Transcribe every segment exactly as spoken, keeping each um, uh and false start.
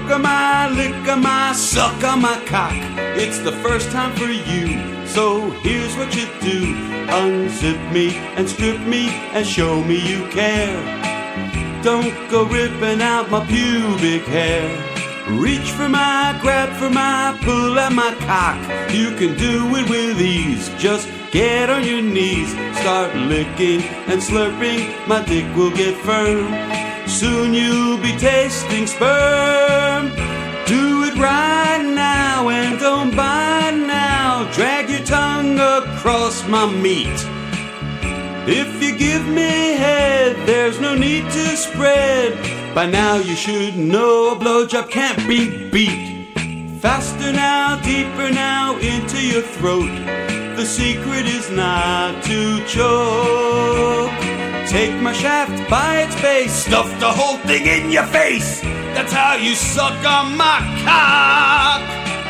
a my, lick a my, suck a my cock. It's the first time for you, so here's what you do. Unzip me and strip me and show me you care. Don't go ripping out my pubic hair. Reach for my, grab for my, pull at my cock. You can do it with ease, just get on your knees. Start licking and slurping, my dick will get firm. Soon you'll be tasting sperm. Do it right now and don't bite now. Drag your tongue across my meat. If you give me head, there's no need to spread. By now you should know a blowjob can't be beat. Faster now, deeper now, into your throat. The secret is not to choke. Take my shaft by its base, stuff the whole thing in your face. That's how you suck on my cock.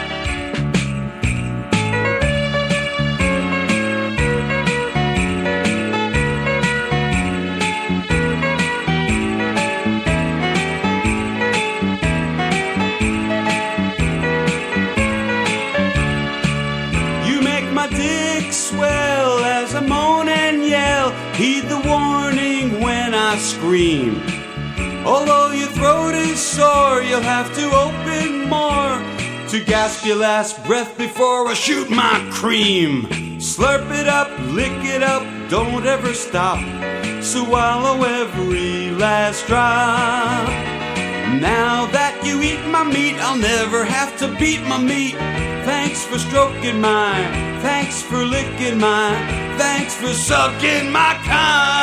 You make my dick swell as I moan and yell. Heed the warning when I scream. Although your throat is sore, you'll have to open more to gasp your last breath before I shoot my cream. Slurp it up, lick it up, don't ever stop. Swallow every last drop. Now that you eat my meat, I'll never have to beat my meat. Thanks for stroking mine, thanks for licking mine, thanks for sucking my cock.